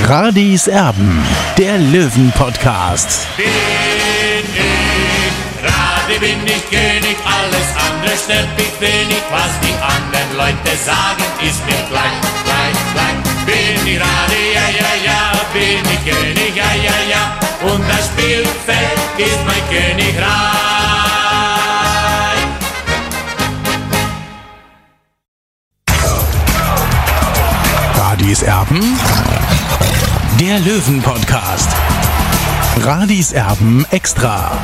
Radis Erben, der Löwen-Podcast. Bin ich König, alles andere stört mich wenig. Was die anderen Leute sagen, ist mir gleich. Bin ich Radi, ja, bin ich König, ja. Und das Spielfeld ist mein Königreich. Radis Erben, der Löwen-Podcast. Radis Erben extra.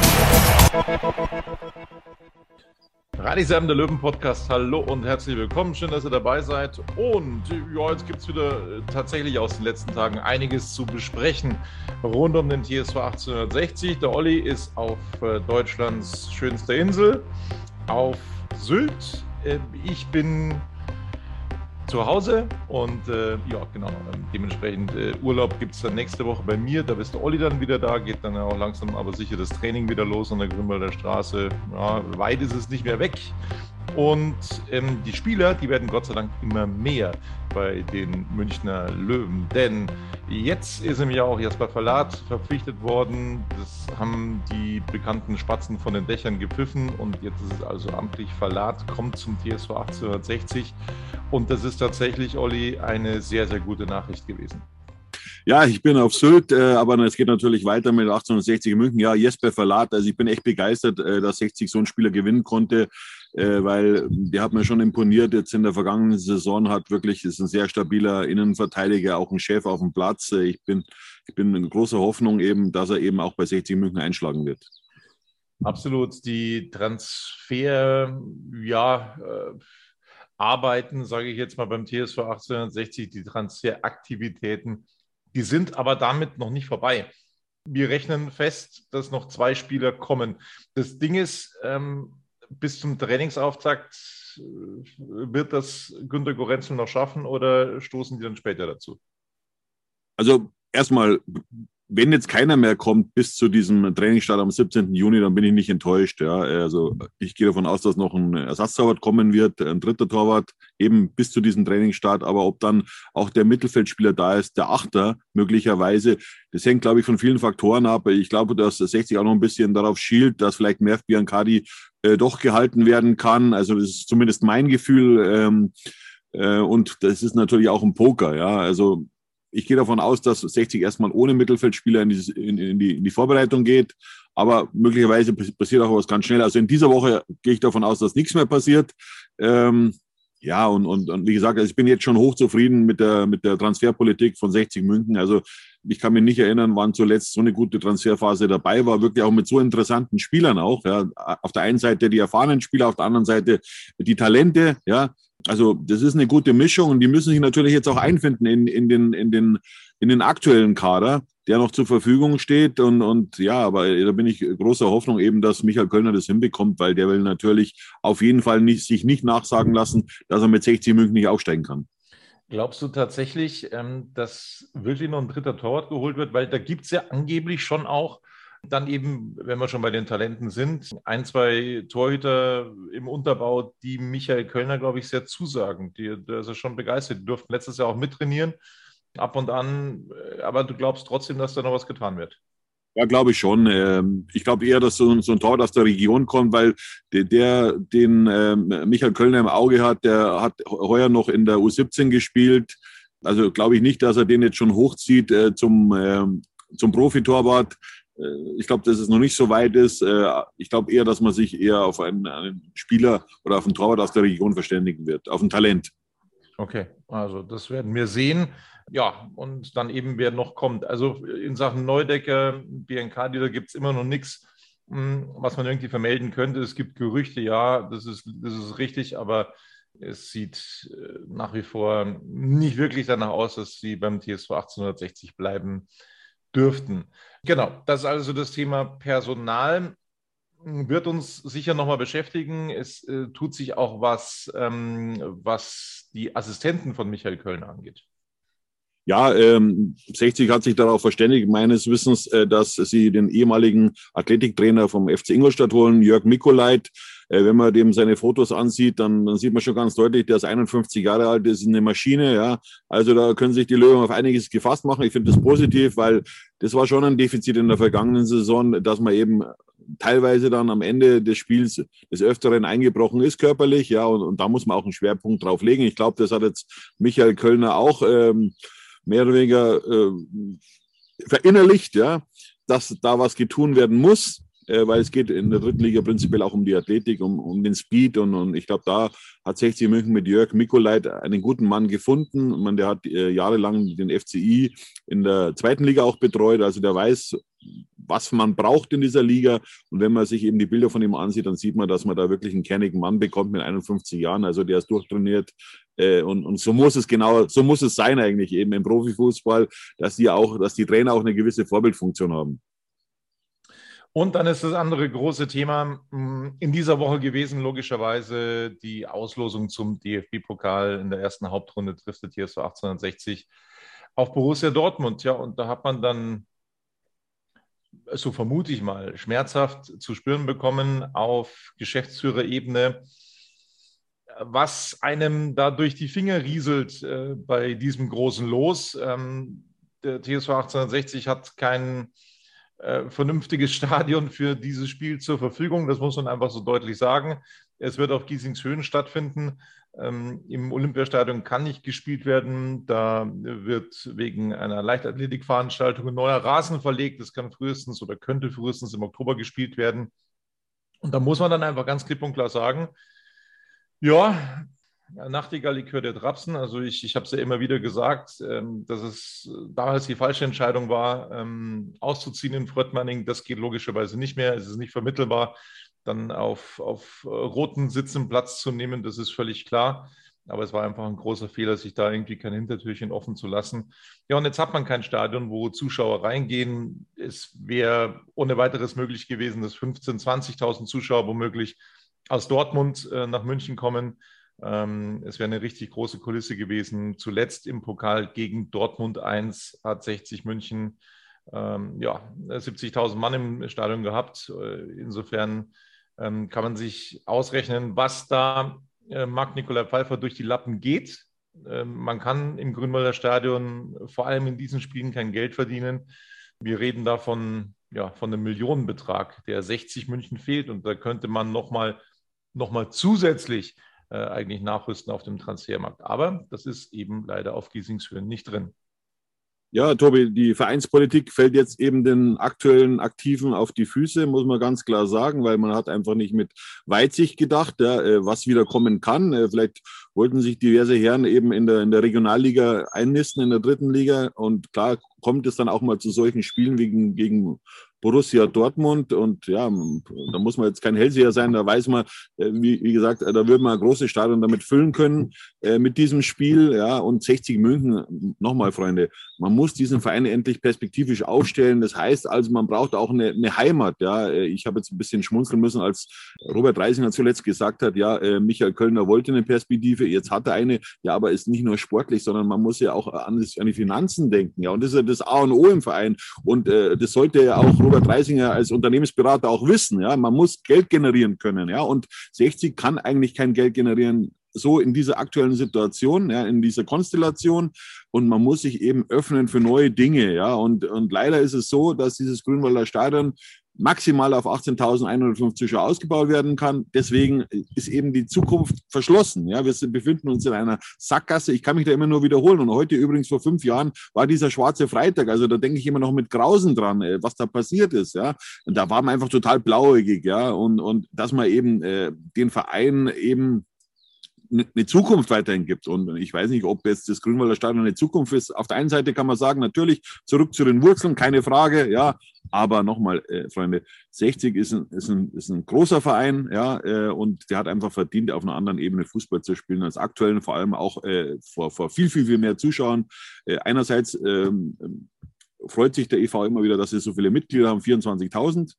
Radis Erben, der Löwen-Podcast. Hallo und herzlich willkommen. Schön, dass ihr dabei seid. Und ja, jetzt gibt es wieder tatsächlich aus den letzten Tagen einiges zu besprechen rund um den TSV 1860. Der Olli ist auf Deutschlands schönster Insel, auf Sylt. Ich bin zu Hause und ja, genau, dementsprechend Urlaub gibt es dann nächste Woche bei mir. Da ist der Olli dann wieder da, geht dann auch langsam aber sicher das Training wieder los an der Grünwalder Straße. Ja, weit ist es nicht mehr weg. Und die Spieler, die werden Gott sei Dank immer mehr bei den Münchner Löwen. Denn jetzt ist im Jahr auch Jasper Verlat verpflichtet worden. Das haben die bekannten Spatzen von den Dächern gepfiffen. Und jetzt ist es also amtlich. Verlat kommt zum TSV 1860. Und das ist tatsächlich, Olli, eine sehr, sehr gute Nachricht gewesen. Ja, ich bin auf Sylt, aber es geht natürlich weiter mit 1860 München. Ja, Jesper Verlat, also ich bin echt begeistert, dass 60 so einen Spieler gewinnen konnte, weil der hat mir schon imponiert. Jetzt in der vergangenen Saison ist ein sehr stabiler Innenverteidiger, auch ein Chef auf dem Platz. Ich bin in großer Hoffnung eben, dass er eben auch bei 60 München einschlagen wird. Absolut, die Arbeiten, sage ich jetzt mal beim TSV 1860, die Transferaktivitäten, die sind aber damit noch nicht vorbei. Wir rechnen fest, dass noch 2 Spieler kommen. Das Ding ist, bis zum Trainingsauftakt wird das Günter Gorenzel noch schaffen oder stoßen die dann später dazu? Also erstmal, wenn jetzt keiner mehr kommt bis zu diesem Trainingsstart am 17. Juni, dann bin ich nicht enttäuscht. Ja. Also ich gehe davon aus, dass noch ein Ersatztorwart kommen wird, ein dritter Torwart, eben bis zu diesem Trainingsstart. Aber ob dann auch der Mittelfeldspieler da ist, der Achter möglicherweise, das hängt, glaube ich, von vielen Faktoren ab. Ich glaube, dass 60 auch noch ein bisschen darauf schielt, dass vielleicht Merv Biancardi doch gehalten werden kann. Also das ist zumindest mein Gefühl. Und das ist natürlich auch ein Poker. Ja. Also ich gehe davon aus, dass 60 erstmal ohne Mittelfeldspieler in die Vorbereitung geht. Aber möglicherweise passiert auch was ganz schnell. Also in dieser Woche gehe ich davon aus, dass nichts mehr passiert. Ja, und wie gesagt, also ich bin jetzt schon hochzufrieden mit der Transferpolitik von 60 München. Also ich kann mich nicht erinnern, wann zuletzt so eine gute Transferphase dabei war. Wirklich auch mit so interessanten Spielern auch. Ja. Auf der einen Seite die erfahrenen Spieler, auf der anderen Seite die Talente, ja. Also das ist eine gute Mischung und die müssen sich natürlich jetzt auch einfinden in den aktuellen Kader, der noch zur Verfügung steht. Und ja, aber da bin ich großer Hoffnung eben, dass Michael Kölner das hinbekommt, weil der will natürlich auf jeden Fall sich nicht nachsagen lassen, dass er mit 60 München nicht aufsteigen kann. Glaubst du tatsächlich, dass wirklich noch ein dritter Torwart geholt wird? Weil da gibt es ja angeblich schon auch dann eben, wenn wir schon bei den Talenten sind, 1, 2 Torhüter im Unterbau, die Michael Kölner, glaube ich, sehr zusagen. Der ist ja schon begeistert. Die durften letztes Jahr auch mittrainieren, ab und an. Aber du glaubst trotzdem, dass da noch was getan wird? Ja, glaube ich schon. Ich glaube eher, dass so ein Torwart aus der Region kommt, weil den Michael Kölner im Auge hat, der hat heuer noch in der U17 gespielt. Also glaube ich nicht, dass er den jetzt schon hochzieht zum Profitorwart. Ich glaube, dass es noch nicht so weit ist. Ich glaube eher, dass man sich eher auf einen Spieler oder auf einen Torwart aus der Region verständigen wird, auf ein Talent. Okay, also das werden wir sehen. Ja, und dann eben, wer noch kommt. Also in Sachen Neudecker, Biancardi, da gibt es immer noch nichts, was man irgendwie vermelden könnte. Es gibt Gerüchte, ja, das ist richtig, aber es sieht nach wie vor nicht wirklich danach aus, dass sie beim TSV 1860 bleiben dürften. Genau, das ist also das Thema Personal. Wird uns sicher nochmal beschäftigen. Es tut sich auch was die Assistenten von Michael Kölner angeht. Ja, 60 hat sich darauf verständigt, meines Wissens, dass sie den ehemaligen Athletiktrainer vom FC Ingolstadt holen, Jörg Mikolait. Wenn man dem seine Fotos ansieht, dann sieht man schon ganz deutlich, der ist 51 Jahre alt, das ist eine Maschine. Ja. Also da können sich die Löwen auf einiges gefasst machen. Ich finde das positiv, weil das war schon ein Defizit in der vergangenen Saison, dass man eben teilweise dann am Ende des Spiels des Öfteren eingebrochen ist körperlich. Ja, und da muss man auch einen Schwerpunkt drauf legen. Ich glaube, das hat jetzt Michael Kölner auch mehr oder weniger verinnerlicht, ja, dass da was getun werden muss, weil es geht in der dritten Liga prinzipiell auch um die Athletik, um den Speed und ich glaube, da hat 60 München mit Jörg Mikolait einen guten Mann gefunden. Der hat jahrelang den FCI in der zweiten Liga auch betreut, also der weiß, was man braucht in dieser Liga. Und wenn man sich eben die Bilder von ihm ansieht, dann sieht man, dass man da wirklich einen kernigen Mann bekommt mit 51 Jahren. Also der ist durchtrainiert. Und so muss es sein eigentlich eben im Profifußball, dass die Trainer auch eine gewisse Vorbildfunktion haben. Und dann ist das andere große Thema in dieser Woche gewesen, logischerweise die Auslosung zum DFB-Pokal. In der ersten Hauptrunde trifft der TSV 1860 auf Borussia Dortmund. Ja, und da hat man dann, so vermute ich mal, schmerzhaft zu spüren bekommen auf Geschäftsführerebene, was einem da durch die Finger rieselt bei diesem großen Los. Der TSV 1860 hat kein vernünftiges Stadion für dieses Spiel zur Verfügung. Das muss man einfach so deutlich sagen. Es wird auf Giesingshöhen stattfinden. Im Olympiastadion kann nicht gespielt werden. Da wird wegen einer Leichtathletikveranstaltung ein neuer Rasen verlegt. Das kann frühestens oder könnte frühestens im Oktober gespielt werden. Und da muss man dann einfach ganz klipp und klar sagen, ja, Nachtigall-Likör der Trapsen. Also ich habe es ja immer wieder gesagt, dass es damals die falsche Entscheidung war, auszuziehen in Fröttmanning. Das geht logischerweise nicht mehr. Es ist nicht vermittelbar, dann auf roten Sitzen Platz zu nehmen. Das ist völlig klar. Aber es war einfach ein großer Fehler, sich da irgendwie kein Hintertürchen offen zu lassen. Ja, und jetzt hat man kein Stadion, wo Zuschauer reingehen. Es wäre ohne weiteres möglich gewesen, dass 15.000, 20.000 Zuschauer womöglich aus Dortmund nach München kommen. Es wäre eine richtig große Kulisse gewesen. Zuletzt im Pokal gegen Dortmund 1 hat 60 München 70.000 Mann im Stadion gehabt. Insofern kann man sich ausrechnen, was da Marc-Nikolai Pfeiffer durch die Lappen geht. Man kann im Grünwalder Stadion vor allem in diesen Spielen kein Geld verdienen. Wir reden da von einem Millionenbetrag, der 60 München fehlt. Und da könnte man noch mal zusätzlich eigentlich nachrüsten auf dem Transfermarkt. Aber das ist eben leider auf Giesingshöhen nicht drin. Ja, Tobi, die Vereinspolitik fällt jetzt eben den aktuellen Aktiven auf die Füße, muss man ganz klar sagen, weil man hat einfach nicht mit Weitsicht gedacht, was wieder kommen kann. Vielleicht wollten sich diverse Herren eben in der Regionalliga einnisten, in der dritten Liga. Und klar kommt es dann auch mal zu solchen Spielen wie gegen Borussia Dortmund und ja, da muss man jetzt kein Hellseher sein, da weiß man, wie gesagt, da würde man ein großes Stadion damit füllen können mit diesem Spiel, ja, und 60 München, nochmal Freunde, man muss diesen Verein endlich perspektivisch aufstellen, das heißt also, man braucht auch eine Heimat, ja, ich habe jetzt ein bisschen schmunzeln müssen, als Robert Reisinger zuletzt gesagt hat, ja, Michael Kölner wollte eine Perspektive, jetzt hat er eine, ja, aber ist nicht nur sportlich, sondern man muss ja auch an die Finanzen denken, ja, und das ist ja das A und O im Verein und das sollte ja auch Robert Reisinger als Unternehmensberater auch wissen, ja, man muss Geld generieren können, ja, und 60 kann eigentlich kein Geld generieren, so in dieser aktuellen Situation, ja, in dieser Konstellation, und man muss sich eben öffnen für neue Dinge, ja, und leider ist es so, dass dieses Grünwalder Stadion maximal auf 18.105 Zuschauer ausgebaut werden kann. Deswegen ist eben die Zukunft verschlossen. Ja, wir befinden uns in einer Sackgasse. Ich kann mich da immer nur wiederholen. Und heute übrigens vor 5 Jahren war dieser schwarze Freitag. Also da denke ich immer noch mit Grausen dran, was da passiert ist. Ja, und da war man einfach total blauäugig. Ja, und dass man eben den Verein eben eine Zukunft weiterhin gibt. Und ich weiß nicht, ob jetzt das Grünwalder Stadion eine Zukunft ist. Auf der einen Seite kann man sagen, natürlich zurück zu den Wurzeln, keine Frage, ja. Aber nochmal, Freunde, 60 ist ein großer Verein, ja, und der hat einfach verdient, auf einer anderen Ebene Fußball zu spielen als aktuell, vor allem auch vor viel, viel, viel mehr Zuschauern. Einerseits freut sich der e.V. immer wieder, dass sie so viele Mitglieder haben, 24.000.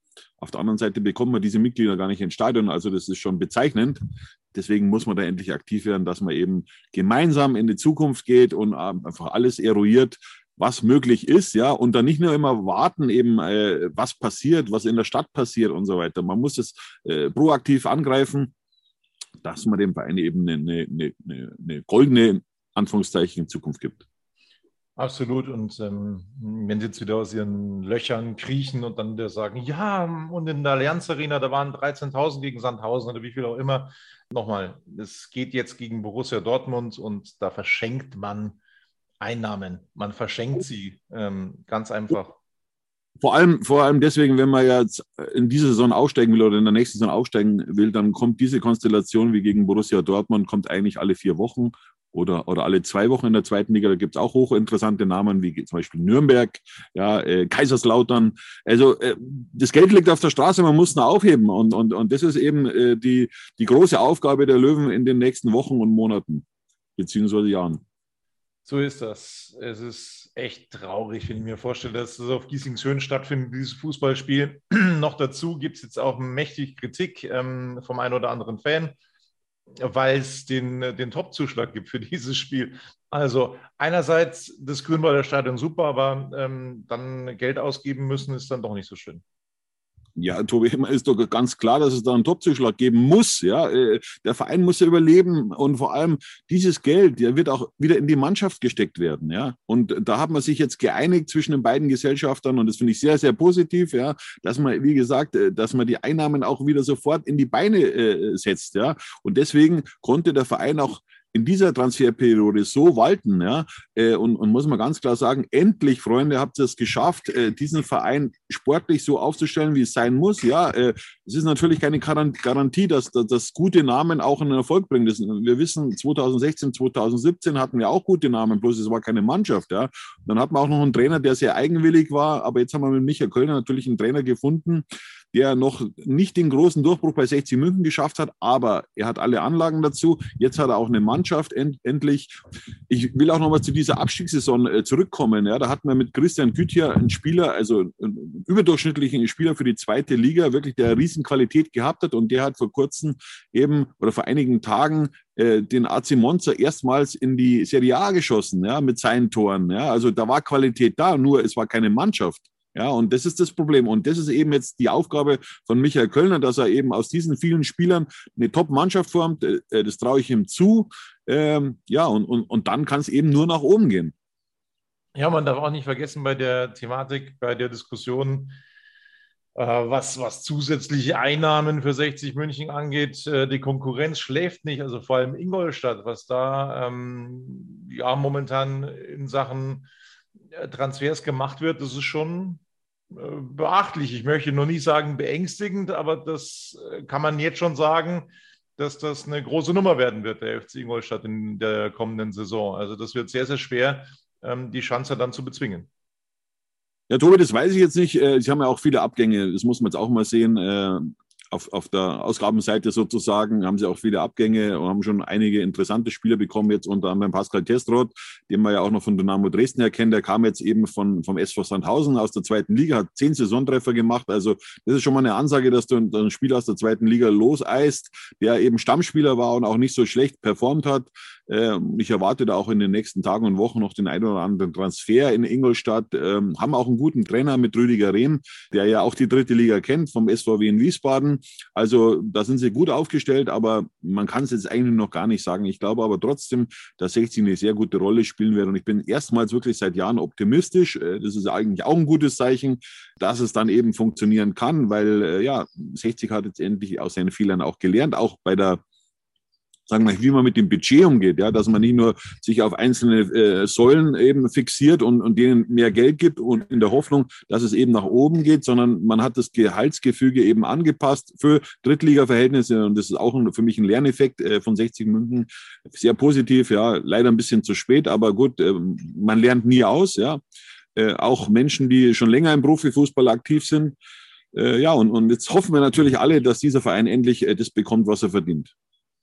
Auf der anderen Seite bekommt man diese Mitglieder gar nicht ins Stadion. Also das ist schon bezeichnend. Deswegen muss man da endlich aktiv werden, dass man eben gemeinsam in die Zukunft geht und einfach alles eruiert, was möglich ist, ja, und dann nicht nur immer warten, eben was passiert, was in der Stadt passiert und so weiter. Man muss es proaktiv angreifen, dass man dem Verein eben eine goldene, Anführungszeichen, Zukunft gibt. Absolut. Und wenn sie jetzt wieder aus ihren Löchern kriechen und dann wieder sagen, ja, und in der Allianz Arena, da waren 13.000 gegen Sandhausen oder wie viel auch immer. Nochmal, es geht jetzt gegen Borussia Dortmund und da verschenkt man Einnahmen. Man verschenkt sie ganz einfach. Vor allem deswegen, wenn man jetzt in dieser Saison aussteigen will oder in der nächsten Saison aussteigen will, dann kommt diese Konstellation wie gegen Borussia Dortmund, kommt eigentlich alle 4 Wochen oder alle 2 Wochen in der zweiten Liga. Da gibt es auch hochinteressante Namen, wie zum Beispiel Nürnberg, ja, Kaiserslautern. Also das Geld liegt auf der Straße, man muss es aufheben. Und das ist eben die große Aufgabe der Löwen in den nächsten Wochen und Monaten, beziehungsweise Jahren. So ist das. Es ist echt traurig, wenn ich mir vorstelle, dass das auf Giesingshöhen stattfindet, dieses Fußballspiel. Noch dazu gibt es jetzt auch mächtig Kritik vom einen oder anderen Fan, weil es den Top-Zuschlag gibt für dieses Spiel. Also einerseits das Grünwalder Stadion super, aber dann Geld ausgeben müssen ist dann doch nicht so schön. Ja, Tobi, ist doch ganz klar, dass es da einen Top-Zuschlag geben muss. Ja, der Verein muss ja überleben und vor allem dieses Geld, der wird auch wieder in die Mannschaft gesteckt werden. Ja, und da hat man sich jetzt geeinigt zwischen den beiden Gesellschaftern und das finde ich sehr, sehr positiv. Ja, dass man, wie gesagt, dass man die Einnahmen auch wieder sofort in die Beine setzt. Ja, und deswegen konnte der Verein auch in dieser Transferperiode so walten, ja, und muss man ganz klar sagen, endlich, Freunde, habt ihr es geschafft, diesen Verein sportlich so aufzustellen, wie es sein muss, ja. Es ist natürlich keine Garantie, dass gute Namen auch einen Erfolg bringen. Wir wissen, 2016, 2017 hatten wir auch gute Namen, bloß es war keine Mannschaft, ja. Dann hatten wir auch noch einen Trainer, der sehr eigenwillig war, aber jetzt haben wir mit Michael Kölner natürlich einen Trainer gefunden, der noch nicht den großen Durchbruch bei 60 München geschafft hat, aber er hat alle Anlagen dazu. Jetzt hat er auch eine Mannschaft endlich. Ich will auch noch mal zu dieser Abstiegssaison zurückkommen. Ja, da hatten wir mit Christian Güthier einen Spieler, also einen überdurchschnittlichen Spieler für die zweite Liga, wirklich der Riesenqualität gehabt hat und der hat vor kurzem eben oder vor einigen Tagen den AC Monza erstmals in die Serie A geschossen, ja, mit seinen Toren. Ja, also da war Qualität da, nur es war keine Mannschaft. Ja, und das ist das Problem. Und das ist eben jetzt die Aufgabe von Michael Kölner, dass er eben aus diesen vielen Spielern eine Top-Mannschaft formt. Das traue ich ihm zu. Ja, und dann kann es eben nur nach oben gehen. Ja, man darf auch nicht vergessen bei der Thematik, bei der Diskussion, was zusätzliche Einnahmen für 60 München angeht. Die Konkurrenz schläft nicht, also vor allem Ingolstadt, was da ja momentan in Sachen Transfers gemacht wird, das ist schon beachtlich. Ich möchte noch nicht sagen beängstigend, aber das kann man jetzt schon sagen, dass das eine große Nummer werden wird, der FC Ingolstadt in der kommenden Saison. Also das wird sehr, sehr schwer, die Chance dann zu bezwingen. Ja, Tobi, das weiß ich jetzt nicht. Sie haben ja auch viele Abgänge, das muss man jetzt auch mal sehen. Auf der Ausgabenseite sozusagen haben sie auch viele Abgänge und haben schon einige interessante Spieler bekommen, jetzt unter anderem Pascal Testroth, den man ja auch noch von Dynamo Dresden erkennt. Der kam jetzt eben vom SV Sandhausen aus der zweiten Liga, hat 10 Saisontreffer gemacht. Also das ist schon mal eine Ansage, dass du einen Spieler aus der zweiten Liga loseist, der eben Stammspieler war und auch nicht so schlecht performt hat. Ich erwarte da auch in den nächsten Tagen und Wochen noch den einen oder anderen Transfer in Ingolstadt. Haben auch einen guten Trainer mit Rüdiger Rehm, der ja auch die dritte Liga kennt, vom SVW in Wiesbaden. Also da sind sie gut aufgestellt, aber man kann es jetzt eigentlich noch gar nicht sagen. Ich glaube aber trotzdem, dass 60 eine sehr gute Rolle spielen wird und ich bin erstmals wirklich seit Jahren optimistisch. Das ist eigentlich auch ein gutes Zeichen, dass es dann eben funktionieren kann, weil ja, 60 hat jetzt endlich aus seinen Fehlern auch gelernt, auch bei der, sagen wir, wie man mit dem Budget umgeht, ja, dass man nicht nur sich auf einzelne Säulen eben fixiert und denen mehr Geld gibt und in der Hoffnung, dass es eben nach oben geht, sondern man hat das Gehaltsgefüge eben angepasst für Drittliga-Verhältnisse und das ist auch für mich ein Lerneffekt von 60 München. Sehr positiv, ja, leider ein bisschen zu spät, aber gut, man lernt nie aus, ja. Auch Menschen, die schon länger im Profifußball aktiv sind. Ja, und jetzt hoffen wir natürlich alle, dass dieser Verein endlich das bekommt, was er verdient.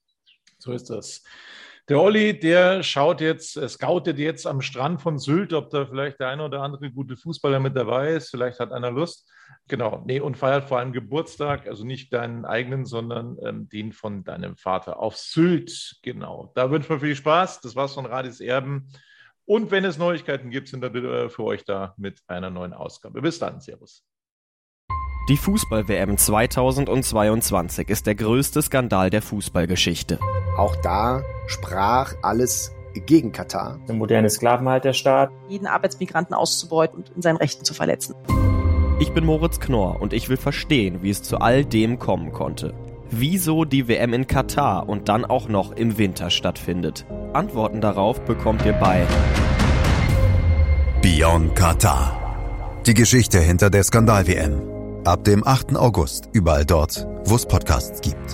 So ist das. Der Olli, der scoutet jetzt am Strand von Sylt, ob da vielleicht der eine oder andere gute Fußballer mit dabei ist. Vielleicht hat einer Lust. Genau, nee, und feiert vor allem Geburtstag, also nicht deinen eigenen, sondern den von deinem Vater auf Sylt. Genau, da wünschen wir viel Spaß. Das war's von Radis Erben. Und wenn es Neuigkeiten gibt, sind wir für euch da mit einer neuen Ausgabe. Bis dann, Servus. Die Fußball-WM 2022 ist der größte Skandal der Fußballgeschichte. Auch da sprach alles gegen Katar. Der moderne Sklavenhalterstaat. Jeden Arbeitsmigranten auszubeuten und in seinen Rechten zu verletzen. Ich bin Moritz Knorr und ich will verstehen, wie es zu all dem kommen konnte. Wieso die WM in Katar und dann auch noch im Winter stattfindet. Antworten darauf bekommt ihr bei Beyond Katar. Die Geschichte hinter der Skandal-WM. Ab dem 8. August überall dort, wo es Podcasts gibt.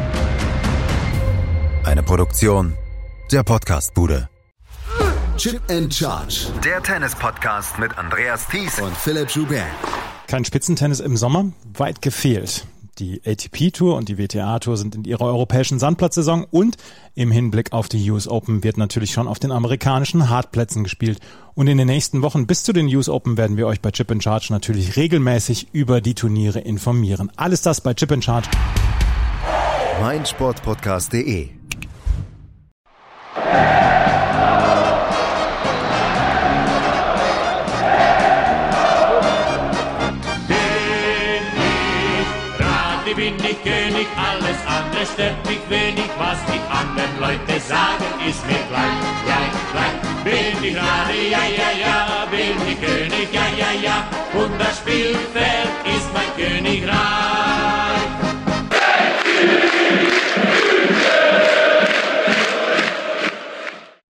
Eine Produktion der Podcastbude. Chip and Charge. Der Tennis-Podcast mit Andreas Thies und Philipp Joubert. Kein Spitzentennis im Sommer? Weit gefehlt. Die ATP-Tour und die WTA-Tour sind in ihrer europäischen Sandplatzsaison und im Hinblick auf die US Open wird natürlich schon auf den amerikanischen Hartplätzen gespielt. Und in den nächsten Wochen bis zu den US Open werden wir euch bei Chip and Charge natürlich regelmäßig über die Turniere informieren. Alles das bei Chip and Charge. meinsportpodcast.de. Bin ich König, alles andere stört mich wenig, was die anderen Leute sagen, ist mir gleich. Bin ich Radi, ja, bin ich König, ja, und das Spielfeld ist mein Königreich.